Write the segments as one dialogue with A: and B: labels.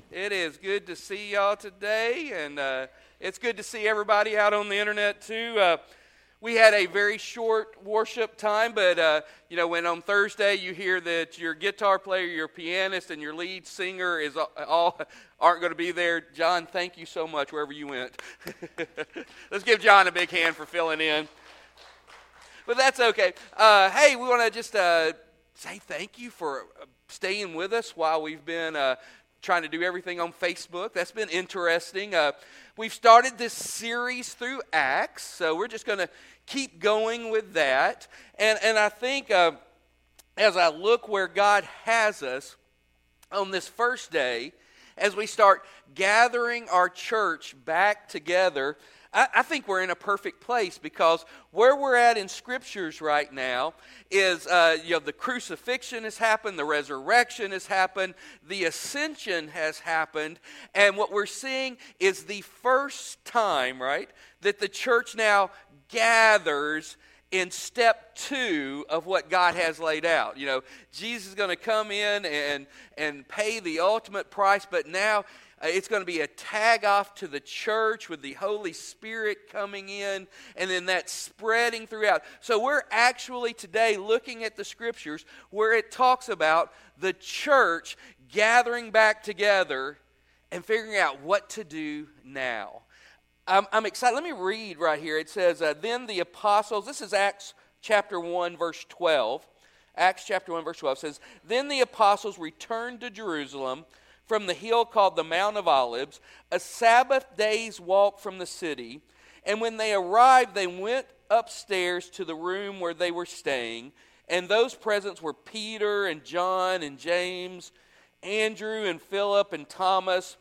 A: It is good to see y'all today, and it's good to see everybody out on the internet too. We had a very short worship time, but when on Thursday you hear that your guitar player, your pianist, and your lead singer aren't going to be there, John, thank you so much wherever you went. Let's give John a big hand for filling in. But that's okay. Hey, we want to just say thank you for staying with us while we've been trying to do everything on Facebook. That's been interesting. We've started this series through Acts, so we're just going to keep going with that. And I think as I look where God has us on this first day, as we start gathering our church back together, I think we're in a perfect place, because where we're at in Scriptures right now is, the crucifixion has happened, the resurrection has happened, the ascension has happened, and what we're seeing is the first time, right, that the church now gathers in step 2 of what God has laid out. Jesus is going to come in and pay the ultimate price, but now it's going to be a tag off to the church with the Holy Spirit coming in, and then that spreading throughout. So we're actually today looking at the Scriptures where it talks about the church gathering back together and figuring out what to do now. I'm excited. Let me read right here. It says, then the apostles, this is Acts chapter 1, verse 12. Acts chapter 1, verse 12 says, then the apostles returned to Jerusalem from the hill called the Mount of Olives, a Sabbath day's walk from the city. And when they arrived, they went upstairs to the room where they were staying. And those present were Peter and John and James, Andrew and Philip and Thomas,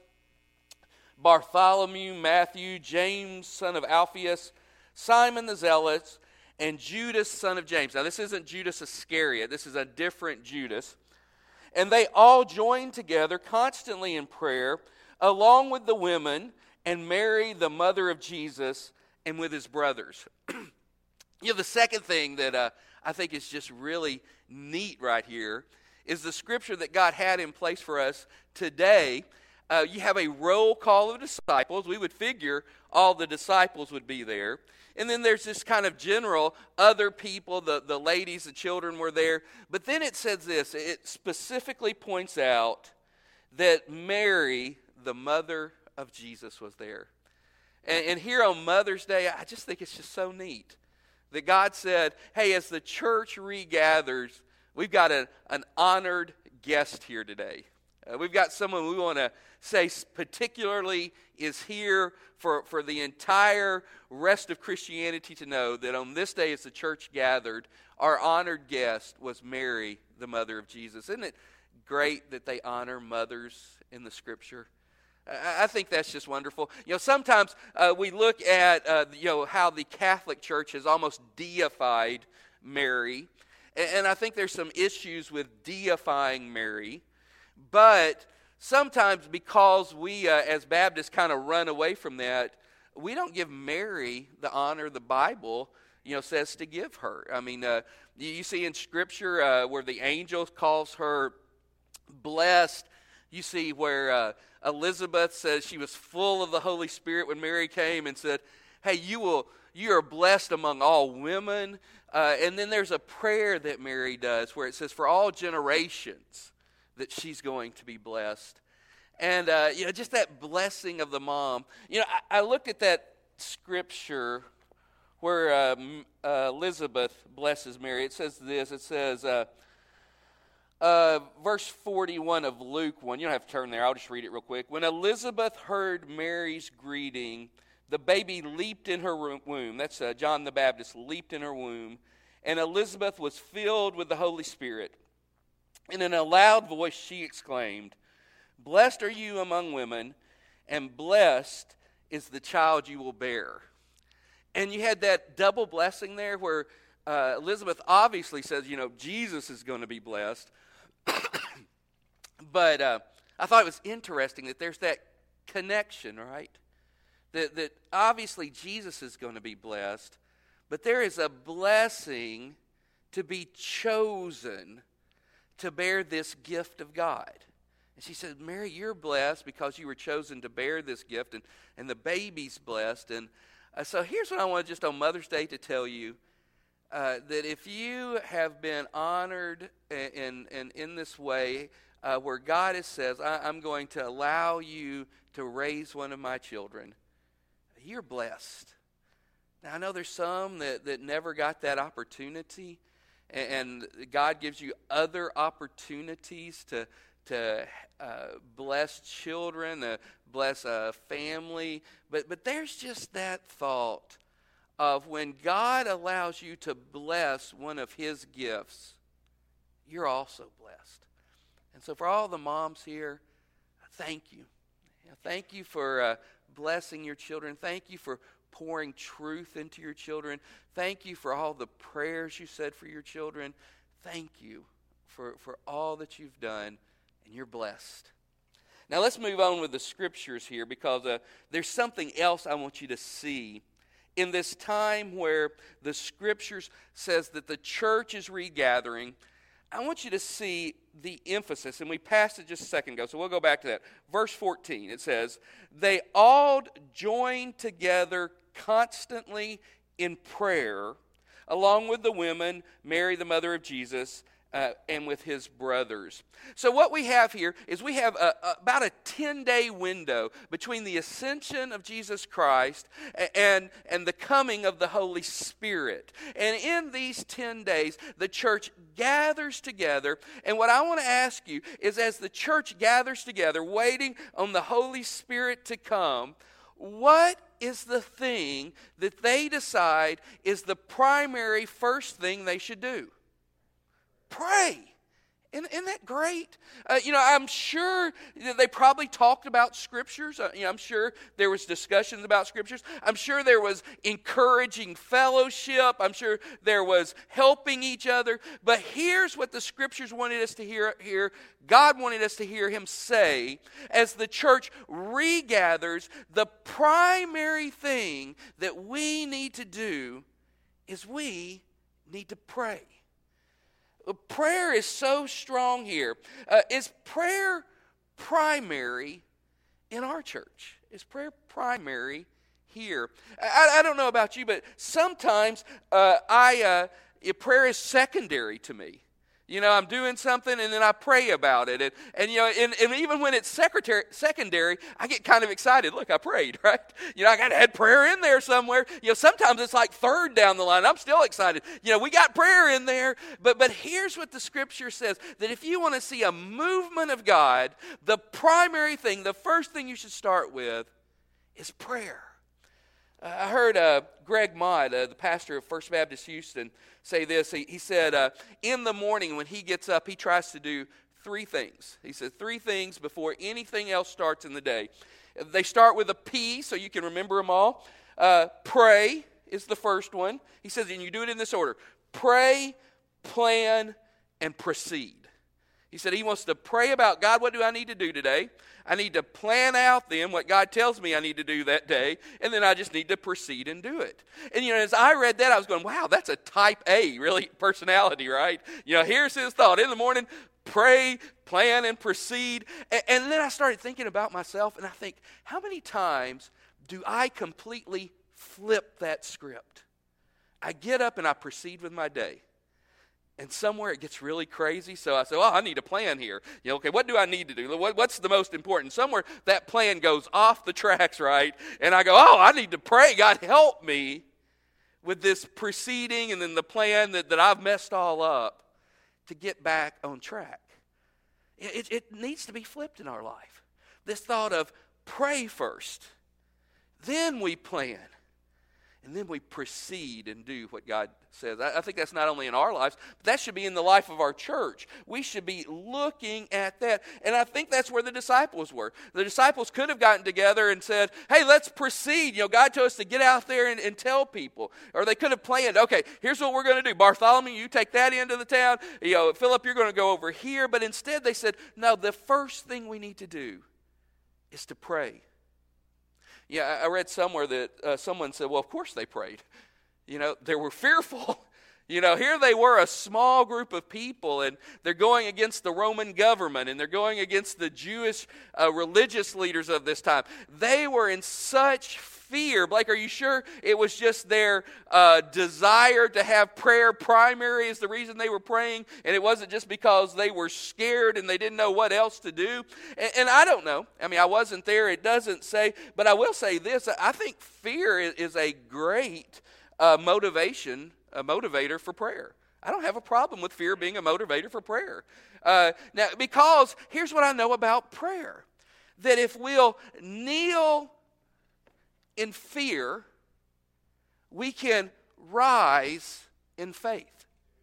A: Bartholomew, Matthew, James, son of Alphaeus, Simon the Zealot, and Judas, son of James. Now, this isn't Judas Iscariot. This is a different Judas. And they all joined together constantly in prayer, along with the women and Mary, the mother of Jesus, and with his brothers. The second thing that I think is just really neat right here is the scripture that God had in place for us today. You have a roll call of disciples. We would figure all the disciples would be there. And then there's this kind of general other people, the ladies, the children were there. But then it says this, it specifically points out that Mary, the mother of Jesus, was there. And here on Mother's Day, I just think it's just so neat that God said, hey, as the church regathers, we've got an honored guest here today. We've got someone we want to say particularly is here for the entire rest of Christianity to know that on this day as the church gathered, our honored guest was Mary, the mother of Jesus. Isn't it great that they honor mothers in the Scripture? I think that's just wonderful. Sometimes we look at how the Catholic Church has almost deified Mary, and I think there's some issues with deifying Mary. But sometimes because we as Baptists kind of run away from that, we don't give Mary the honor the Bible says to give her. I mean, you see in Scripture where the angel calls her blessed. You see where Elizabeth says she was full of the Holy Spirit when Mary came and said, hey, you are blessed among all women. And then there's a prayer that Mary does where it says, for all generations, that she's going to be blessed. And, just that blessing of the mom. I looked at that scripture where Elizabeth blesses Mary. It says this. It says, verse 41 of Luke 1. You don't have to turn there. I'll just read it real quick. When Elizabeth heard Mary's greeting, the baby leaped in her womb. That's John the Baptist leaped in her womb. And Elizabeth was filled with the Holy Spirit. And in a loud voice she exclaimed, blessed are you among women, and blessed is the child you will bear. And you had that double blessing there where Elizabeth obviously says, Jesus is going to be blessed. But I thought it was interesting that there's that connection, right? That obviously Jesus is going to be blessed, but there is a blessing to be chosen to bear this gift of God. And she said, Mary, you're blessed because you were chosen to bear this gift, and the baby's blessed. And so here's what I want just on Mother's Day to tell you, that if you have been honored in this way, where God has says, I'm going to allow you to raise one of my children, you're blessed. Now, I know there's some that never got that opportunity, and God gives you other opportunities to bless children, bless a family. But there's just that thought of when God allows you to bless one of his gifts, you're also blessed. And so for all the moms here, thank you. Thank you for blessing your children. Thank you for pouring truth into your children. Thank you for all the prayers you said for your children. Thank you for all that you've done, and you're blessed. Now let's move on with the scriptures here, because there's something else I want you to see. In this time where the scriptures says that the church is regathering, I want you to see the emphasis, and we passed it just a second ago, so we'll go back to that. Verse 14, it says, they all joined together constantly in prayer, along with the women, Mary, the mother of Jesus, and with his brothers. So what we have here is we have about a 10-day window between the ascension of Jesus Christ and the coming of the Holy Spirit. And in these 10 days, the church gathers together. And what I want to ask you is, as the church gathers together, waiting on the Holy Spirit to come, what is the thing that they decide is the primary first thing they should do? Pray. Isn't that great? I'm sure they probably talked about scriptures. I'm sure there was discussions about scriptures. I'm sure there was encouraging fellowship. I'm sure there was helping each other. But here's what the scriptures wanted us to hear. God wanted us to hear him say, as the church regathers, the primary thing that we need to do is we need to pray. Prayer is so strong here. Is prayer primary in our church? Is prayer primary here? I don't know about you, but sometimes prayer is secondary to me. I'm doing something and then I pray about it. And even when it's secondary, I get kind of excited. Look, I prayed, right? I got to add prayer in there somewhere. Sometimes it's like third down the line. I'm still excited. We got prayer in there. But here's what the scripture says, that if you want to see a movement of God, the primary thing, the first thing you should start with is prayer. I heard Greg Mott, the pastor of First Baptist Houston, say this. He said, in the morning when he gets up, he tries to do three things. He says 3 things before anything else starts in the day. They start with a P, so you can remember them all. Pray is the first one. He says, and you do it in this order: pray, plan, and proceed. He said he wants to pray about, God, what do I need to do today? I need to plan out then what God tells me I need to do that day, and then I just need to proceed and do it. And as I read that, I was going, wow, that's a type A, really, personality, right? Here's his thought. In the morning, pray, plan, and proceed. And then I started thinking about myself, and I think, how many times do I completely flip that script? I get up and I proceed with my day. And somewhere it gets really crazy, so I say, I need a plan here. Okay, what do I need to do? What's the most important? Somewhere that plan goes off the tracks, right? And I go, I need to pray. God, help me with this proceeding and then the plan that I've messed all up to get back on track. It needs to be flipped in our life. This thought of pray first, then we plan. And then we proceed and do what God says. I think that's not only in our lives, but that should be in the life of our church. We should be looking at that. And I think that's where the disciples were. The disciples could have gotten together and said, hey, let's proceed. God told us to get out there and tell people. Or they could have planned, okay, here's what we're going to do. Bartholomew, you take that end of the town. Philip, you're going to go over here. But instead they said, no, the first thing we need to do is to pray. Yeah, I read somewhere that someone said, well, of course they prayed. They were fearful. You know, here they were, a small group of people, and they're going against the Roman government, and they're going against the Jewish religious leaders of this time. They were in such fear. Blake, are you sure it was just their desire to have prayer primary is the reason they were praying, and it wasn't just because they were scared and they didn't know what else to do? And I don't know. I mean, I wasn't there. It doesn't say, but I will say this. I think fear is a great motivator for prayer. I don't have a problem with fear being a motivator for prayer. Now, because here's what I know about prayer. That if we'll kneel in fear, we can rise in faith.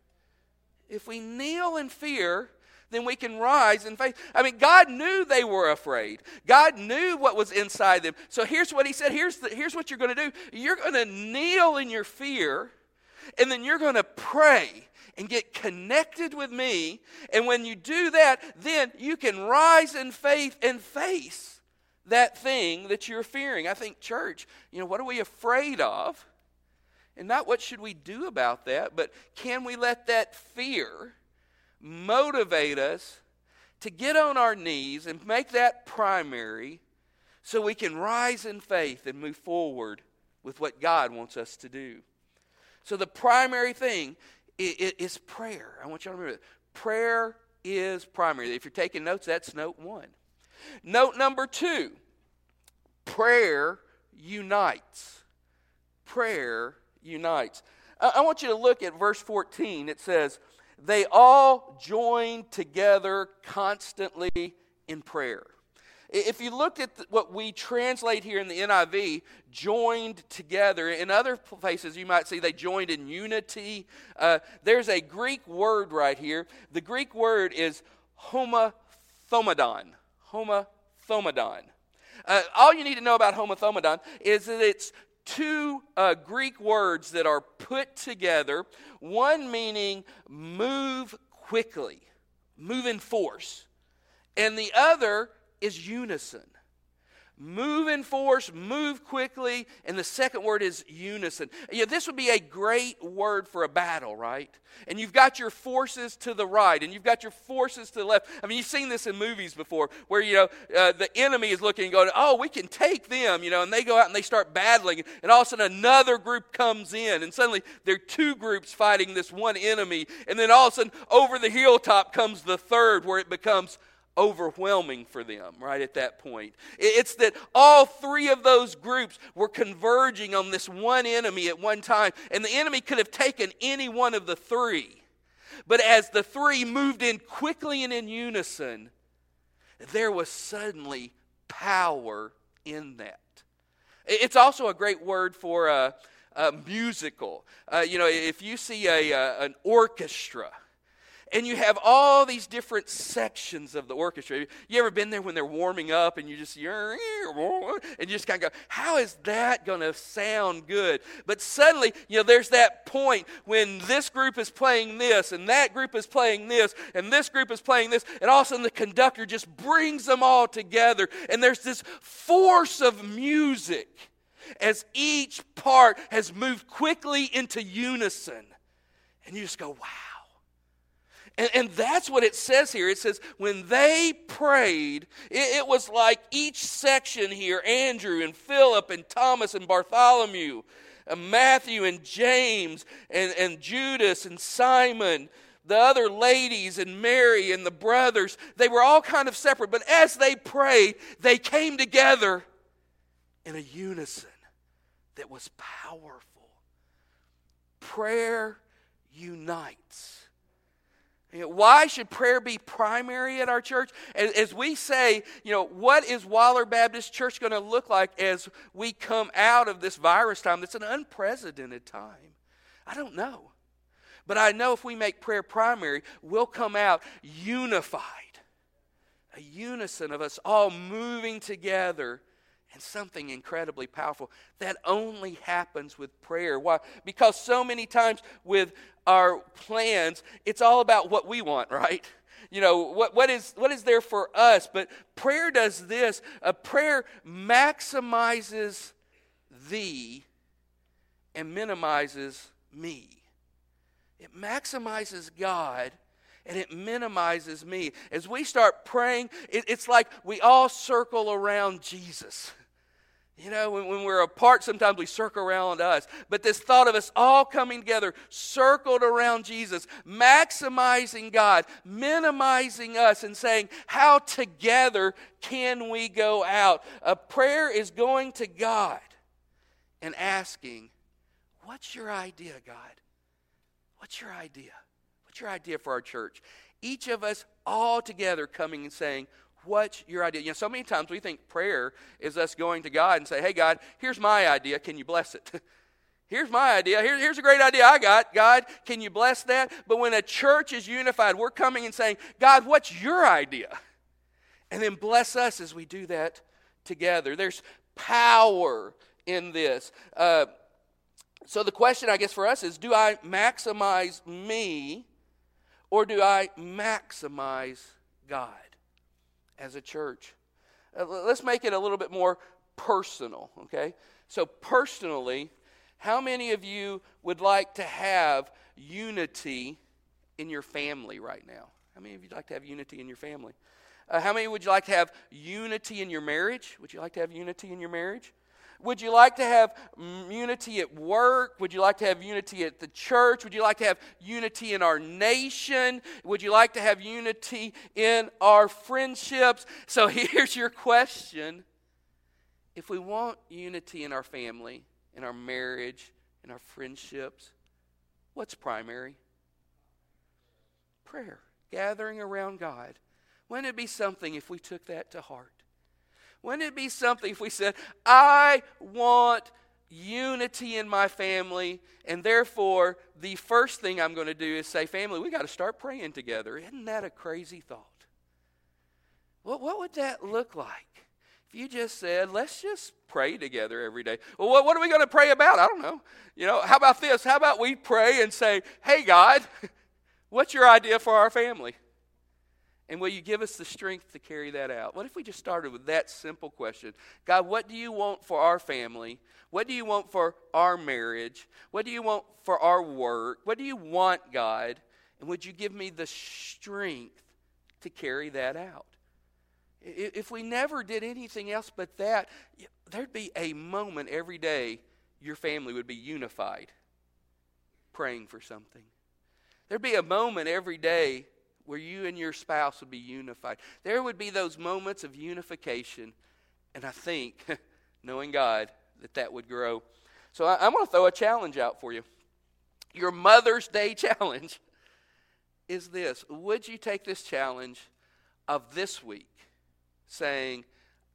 A: If we kneel in fear, then we can rise in faith. I mean, God knew they were afraid. God knew what was inside them. So here's what he said. Here's what you're going to do. You're going to kneel in your fear, and then you're going to pray and get connected with me. And when you do that, then you can rise in faith and face that thing that you're fearing. I think, church, what are we afraid of? And not what should we do about that, but can we let that fear motivate us to get on our knees and make that primary so we can rise in faith and move forward with what God wants us to do. So the primary thing is prayer. I want you to remember that. Prayer is primary. If you're taking notes, that's note 1. Note number 2, prayer unites. Prayer unites. I want you to look at verse 14. It says, they all joined together constantly in prayer. If you look at what we translate here in the NIV, joined together, in other places you might see they joined in unity. There's a Greek word right here. The Greek word is homothomadon. Homothomadon. All you need to know about homothomadon is that it's two Greek words that are put together. One meaning move quickly, move in force. And the other is unison. Move in force, move quickly, and the second word is unison. This would be a great word for a battle, right? And you've got your forces to the right, and you've got your forces to the left. I mean, you've seen this in movies before, where, the enemy is looking and going, oh, we can take them, and they go out and they start battling, and all of a sudden another group comes in, and suddenly there are two groups fighting this one enemy, and then all of a sudden over the hilltop comes the third, where it becomes overwhelming for them right at that point. It's that all three of those groups were converging on this one enemy at one time, and the enemy could have taken any one of the three. But as the three moved in quickly and in unison, there was suddenly power in that. It's also a great word for a musical. If you see an orchestra, and you have all these different sections of the orchestra. You ever been there when they're warming up and you just kind of go, how is that going to sound good? But suddenly, there's that point when this group is playing this, and that group is playing this, and this group is playing this, and all of a sudden the conductor just brings them all together, and there's this force of music as each part has moved quickly into unison. And you just go, wow. And that's what it says here. It says, when they prayed, it was like each section here, Andrew and Philip and Thomas and Bartholomew, Matthew and James and Judas and Simon, the other ladies and Mary and the brothers, they were all kind of separate. But as they prayed, they came together in a unison that was powerful. Prayer unites. Why should prayer be primary at our church? As we say, what is Waller Baptist Church going to look like as we come out of this virus time? That's an unprecedented time. I don't know. But I know if we make prayer primary, we'll come out unified. A unison of us all moving together. And something incredibly powerful that only happens with prayer. Why? Because so many times with our plans, it's all about what we want, right? What is there for us? But prayer does this. Prayer maximizes thee and minimizes me. It maximizes God and it minimizes me. As we start praying, it's like we all circle around Jesus. You know, when we're apart, sometimes we circle around us. But this thought of us all coming together, circled around Jesus, maximizing God, minimizing us, and saying, how together can we go out? A prayer is going to God and asking, what's your idea, God? What's your idea? What's your idea for our church? Each of us all together coming and saying, what's your idea? You know, so many times we think prayer is us going to God and say, hey, God, here's my idea. Can you bless it? Here's my idea. Here's a great idea I got. God, can you bless that? But when a church is unified, we're coming and saying, God, what's your idea? And then bless us as we do that together. There's power in this. So the question, I guess, for us is, do I maximize me or do I maximize God as a church? Let's make it a little bit more personal, okay? So personally, how many of you would like to have unity in your family right now? How many of you would like to have unity in your family? How many would you like to have unity in your marriage? Would you like to have unity in your marriage? Would you like to have unity at work? Would you like to have unity at the church? Would you like to have unity in our nation? Would you like to have unity in our friendships? So here's your question. If we want unity in our family, in our marriage, in our friendships, what's primary? Prayer. Gathering around God. Wouldn't it be something if we took that to heart? Wouldn't it be something if we said, I want unity in my family, and therefore the first thing I'm going to do is say, family, we got to start praying together. Isn't that a crazy thought? Well, what would that look like if you just said, let's just pray together every day? Well, what are we going to pray about? I don't know. You know, how about this? How about we pray and say, hey, God, what's your idea for our family? And will you give us the strength to carry that out? What if we just started with that simple question? God, what do you want for our family? What do you want for our marriage? What do you want for our work? What do you want, God? And would you give me the strength to carry that out? If we never did anything else but that, there'd be a moment every day your family would be unified, praying for something. There'd be a moment every day where you and your spouse would be unified. There would be those moments of unification, and I think, knowing God, that would grow. So I'm going to throw a challenge out for you. Your Mother's Day challenge is this. Would you take this challenge of this week, saying,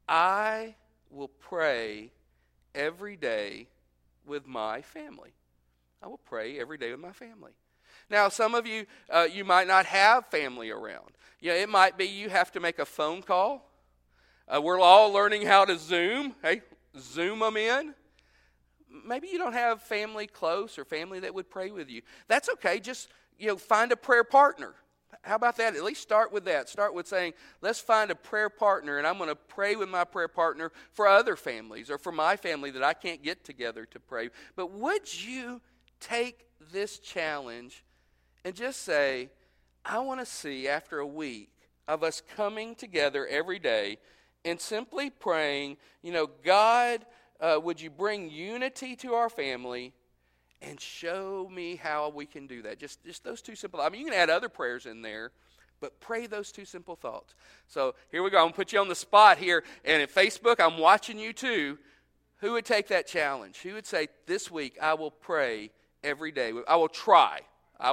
A: I will pray every day with my family. I will pray every day with my family. Now, some of you, you might not have family around. You know, it might be you have to make a phone call. We're all learning how to Zoom. Hey, Zoom them in. Maybe you don't have family close or family that would pray with you. That's okay. Just, find a prayer partner. How about that? At least start with that. Start with saying, let's find a prayer partner, and I'm going to pray with my prayer partner for other families or for my family that I can't get together to pray. But would you take this challenge and just say, I want to see after a week of us coming together every day and simply praying, God, would you bring unity to our family and show me how we can do that? Just those two simple. I mean, you can add other prayers in there, but pray those two simple thoughts. So here we go. I'm going to put you on the spot here. And at Facebook, I'm watching you too. Who would take that challenge? Who would say, this week I will pray every day? I will try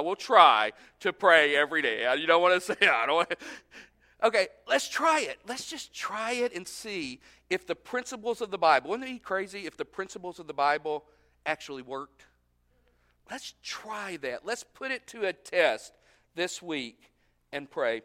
A: to pray every day. You don't want to say, I don't want to. Okay, let's try it. Let's just try it and see if the principles of the Bible, wouldn't it be crazy if the principles of the Bible actually worked? Let's try that. Let's put it to a test this week and pray.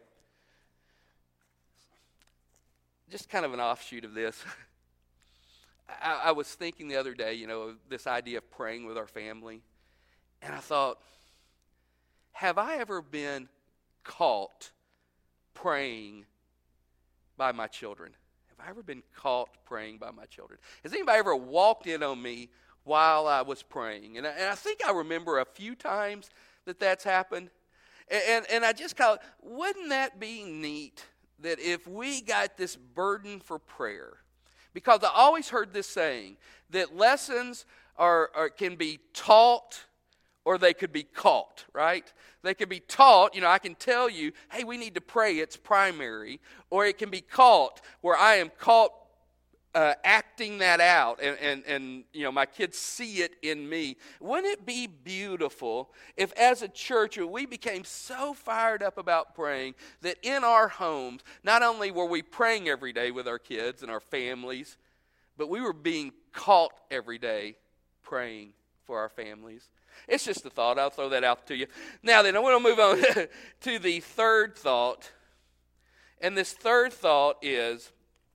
A: Just kind of an offshoot of this. I was thinking the other day, of this idea of praying with our family. And I thought, have I ever been caught praying by my children? Have I ever been caught praying by my children? Has anybody ever walked in on me while I was praying? And I think I remember a few times that that's happened? And I just call it, wouldn't that be neat that if we got this burden for prayer? Because I always heard this saying that lessons can be taught or they could be caught, right? They could be taught, I can tell you, hey, we need to pray, it's primary. Or it can be caught, where I am caught acting that out, and my kids see it in me. Wouldn't it be beautiful if as a church we became so fired up about praying that in our homes, not only were we praying every day with our kids and our families, but we were being caught every day praying for our families? It's just a thought. I'll throw that out to you. Now then, I want to move on to the third thought. And this third thought is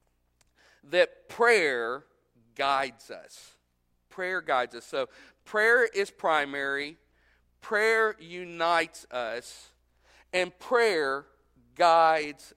A: that prayer guides us. Prayer guides us. So prayer is primary. Prayer unites us. And prayer guides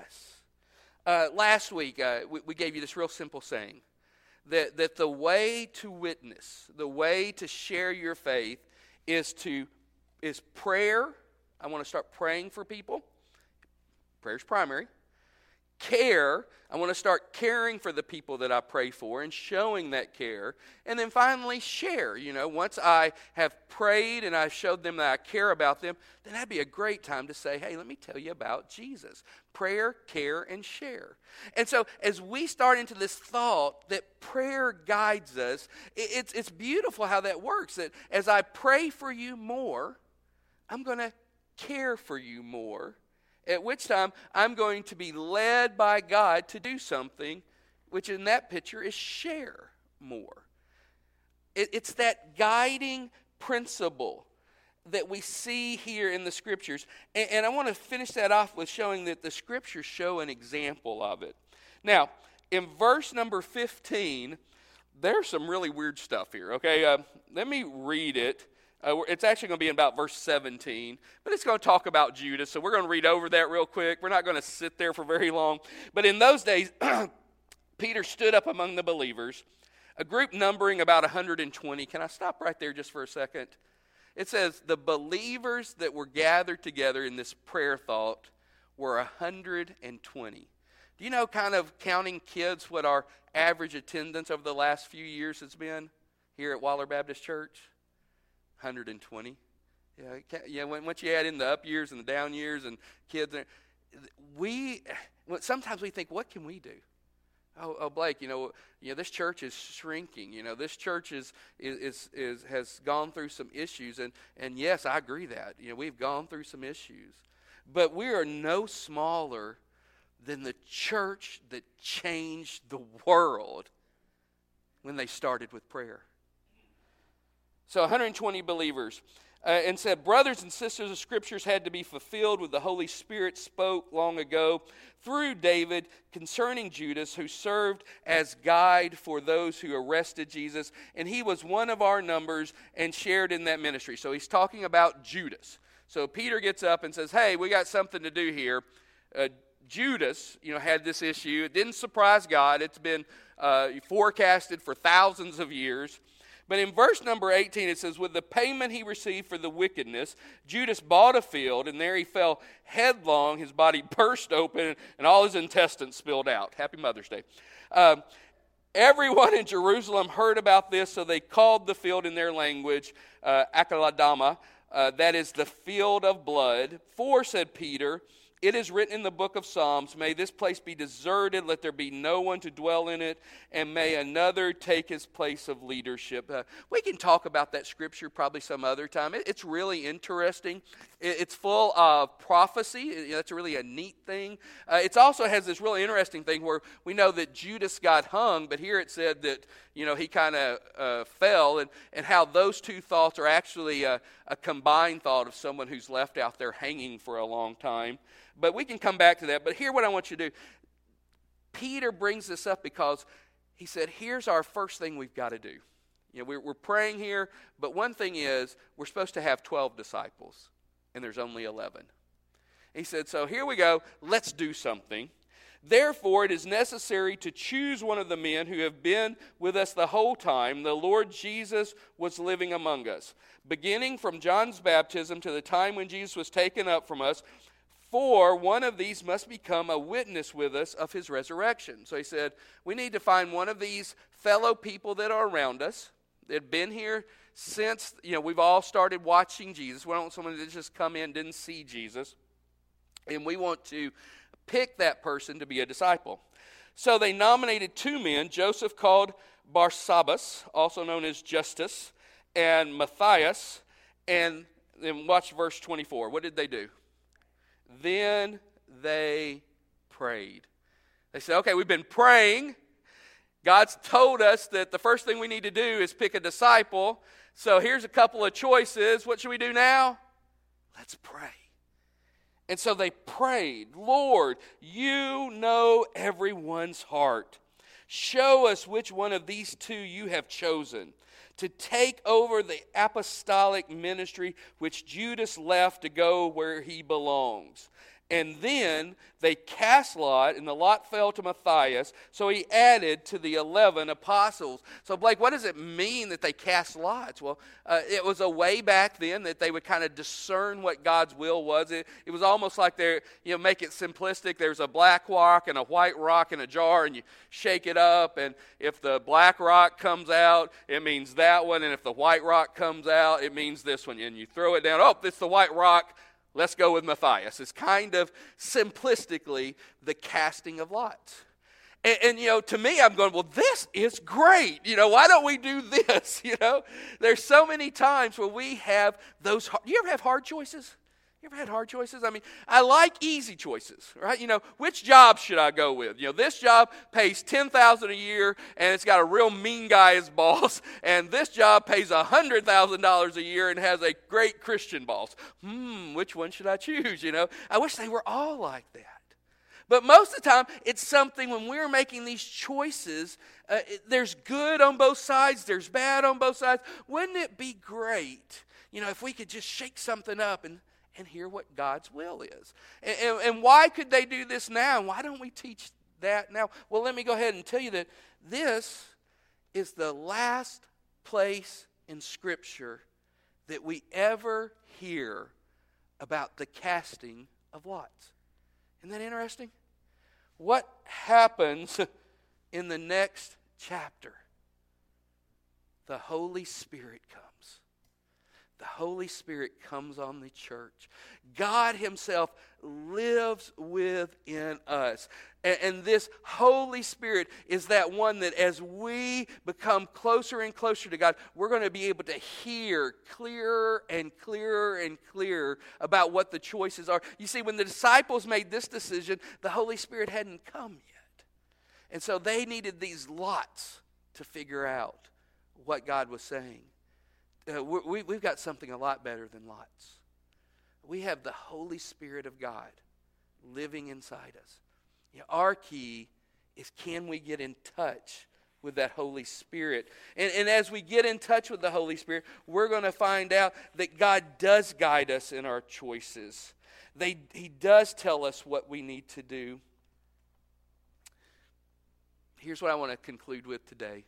A: us. Last week, we gave you this real simple saying. That the way to witness, the way to share your faith is prayer. I want to start praying for people. Prayer is primary. Care. I want to start caring for the people that I pray for and showing that care. And then finally, share. Once I have prayed and I've showed them that I care about them, then that'd be a great time to say, hey, let me tell you about Jesus. Prayer, care, and share. And so as we start into this thought that prayer guides us, it's beautiful how that works. That as I pray for you more, I'm going to care for you more. At which time, I'm going to be led by God to do something, which in that picture is share more. It's that guiding principle that we see here in the Scriptures. And I want to finish that off with showing that the Scriptures show an example of it. Now, in verse number 15, there's some really weird stuff here, okay? Let me read it. It's actually going to be in about verse 17, but it's going to talk about Judas, so we're going to read over that real quick. We're not going to sit there for very long. But in those days, Peter stood up among the believers, a group numbering about 120. Can I stop right there just for a second? It says, the believers that were gathered together in this prayer thought were 120. Do you know, kind of counting kids, what our average attendance over the last few years has been here at Waller Baptist Church? 120. Once you add in the up years and the down years and kids, sometimes we think, what can we do? Oh, Blake, this church is shrinking. This church has gone through some issues, and yes, I agree that we've gone through some issues, but we are no smaller than the church that changed the world when they started with prayer. So 120 believers, and said, brothers and sisters, the Scriptures had to be fulfilled with the Holy Spirit spoke long ago through David concerning Judas, who served as guide for those who arrested Jesus, and he was one of our numbers and shared in that ministry. So he's talking about Judas. So Peter gets up and says, hey, we got something to do here. Judas, had this issue. It didn't surprise God. It's been forecasted for thousands of years. But in verse number 18, it says, with the payment he received for the wickedness, Judas bought a field, and there he fell headlong. His body burst open, and all his intestines spilled out. Happy Mother's Day. Everyone in Jerusalem heard about this, so they called the field in their language, Akeldama, that is the field of blood. For, said Peter, it is written in the book of Psalms, may this place be deserted, let there be no one to dwell in it, and may another take his place of leadership. We can talk about that scripture probably some other time. It's really interesting. It's full of prophecy. That's really a neat thing. It also has this really interesting thing where we know that Judas got hung, but here it said that he kind of fell, and how those two thoughts are actually a combined thought of someone who's left out there hanging for a long time. But we can come back to that. But here what I want you to do. Peter brings this up because he said, here's our first thing we've got to do. We're praying here, but one thing is we're supposed to have 12 disciples, and there's only 11. He said, so here we go. Let's do something. Therefore, it is necessary to choose one of the men who have been with us the whole time the Lord Jesus was living among us, beginning from John's baptism to the time when Jesus was taken up from us. For one of these must become a witness with us of his resurrection. So he said, we need to find one of these fellow people that are around us, that have been here since, we've all started watching Jesus. We don't want someone that just come in and didn't see Jesus. And we want to pick that person to be a disciple. So they nominated 2 men, Joseph called Barsabbas, also known as Justus, and Matthias. And then watch verse 24. What did they do? Then they prayed. They said, okay, we've been praying. God's told us that the first thing we need to do is pick a disciple. So here's a couple of choices. What should we do now? Let's pray. And so they prayed, Lord, you know everyone's heart. Show us which one of these 2 you have chosen to take over the apostolic ministry which Judas left to go where he belongs. And then they cast lot, and the lot fell to Matthias, so he added to the 11 apostles. So, Blake, what does it mean that they cast lots? Well, it was a way back then that they would kind of discern what God's will was. It was almost like they're, make it simplistic. There's a black rock and a white rock in a jar, and you shake it up, and if the black rock comes out, it means that one, and if the white rock comes out, it means this one. And you throw it down, oh, it's the white rock. Let's go with Matthias. It's kind of simplistically the casting of lots. And to me, I'm going, well, this is great. Why don't we do this? There's so many times where we have those. You ever have hard choices? You ever had hard choices? I mean, I like easy choices, right? Which job should I go with? This job pays $10,000 a year, and it's got a real mean guy as boss, and this job pays $100,000 a year and has a great Christian boss. Which one should I choose? I wish they were all like that. But most of the time, it's something when we're making these choices, there's good on both sides, there's bad on both sides. Wouldn't it be great, if we could just shake something up and hear what God's will is? And why could they do this now? Why don't we teach that now? Well, let me go ahead and tell you that this is the last place in Scripture that we ever hear about the casting of lots. Isn't that interesting? What happens in the next chapter? The Holy Spirit comes. The Holy Spirit comes on the church. God himself lives within us. And this Holy Spirit is that one that as we become closer and closer to God, we're going to be able to hear clearer and clearer and clearer about what the choices are. You see, when the disciples made this decision, the Holy Spirit hadn't come yet. And so they needed these lots to figure out what God was saying. We've got something a lot better than lots. We have the Holy Spirit of God living inside us. Our key is, can we get in touch with that Holy Spirit? And as we get in touch with the Holy Spirit, we're going to find out that God does guide us in our choices. He does tell us what we need to do. Here's what I want to conclude with today.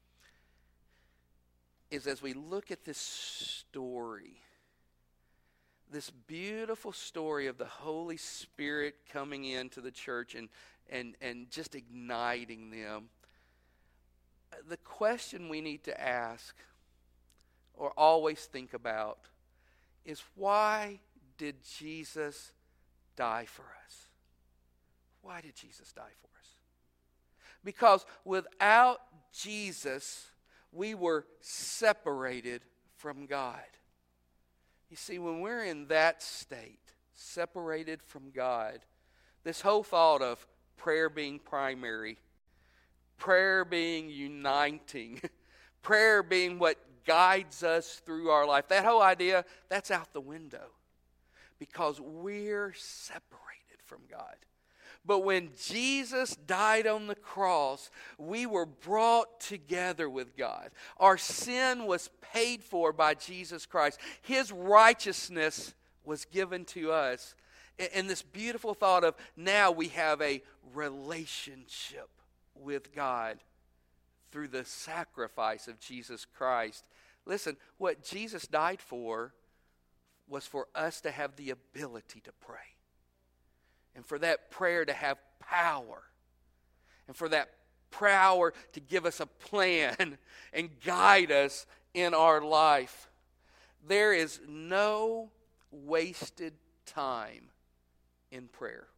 A: Is as we look at this story, this beautiful story of the Holy Spirit coming into the church and just igniting them, the question we need to ask or always think about is, why did Jesus die for us? Why did Jesus die for us? Because without Jesus, we were separated from God. You see, when we're in that state, separated from God, this whole thought of prayer being primary, prayer being uniting, prayer being what guides us through our life, that whole idea, that's out the window because we're separated from God. But when Jesus died on the cross, we were brought together with God. Our sin was paid for by Jesus Christ. His righteousness was given to us. And this beautiful thought of now we have a relationship with God through the sacrifice of Jesus Christ. Listen, what Jesus died for was for us to have the ability to pray. And for that prayer to have power. And for that power to give us a plan and guide us in our life. There is no wasted time in prayer.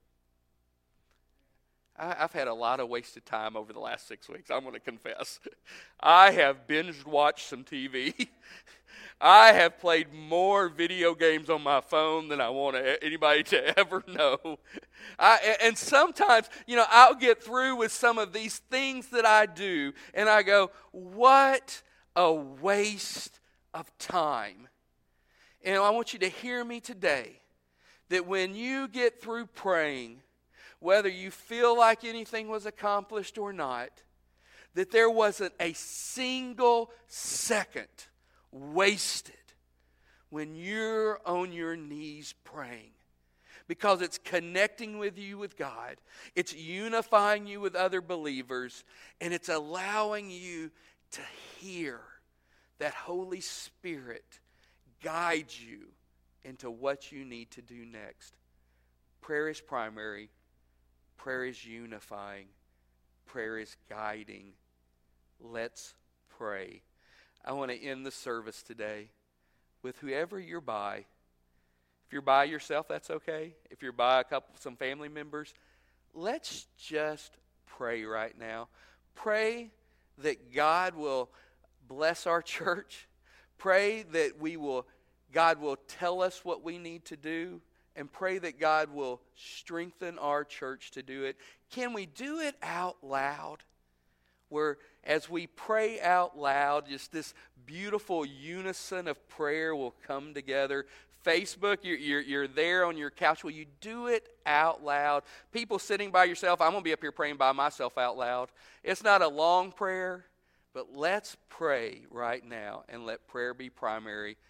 A: I've had a lot of wasted time over the last 6 weeks, I'm going to confess. I have binge watched some TV. I have played more video games on my phone than I want anybody to ever know. And sometimes, I'll get through with some of these things that I do, and I go, what a waste of time. And I want you to hear me today, that when you get through praying, whether you feel like anything was accomplished or not, that there wasn't a single second wasted when you're on your knees praying. Because it's connecting with you with God, it's unifying you with other believers, and it's allowing you to hear that Holy Spirit guide you into what you need to do next. Prayer is primary. Prayer is unifying. Prayer is guiding. Let's pray. I want to end the service today with whoever you're by. If you're by yourself, that's okay. If you're by some family members, let's just pray right now. Pray that God will bless our church. Pray that God will tell us what we need to do. And pray that God will strengthen our church to do it. Can we do it out loud? Where as we pray out loud, just this beautiful unison of prayer will come together. Facebook, you're there on your couch. Will you do it out loud? People sitting by yourself, I'm going to be up here praying by myself out loud. It's not a long prayer, but let's pray right now and let prayer be primary.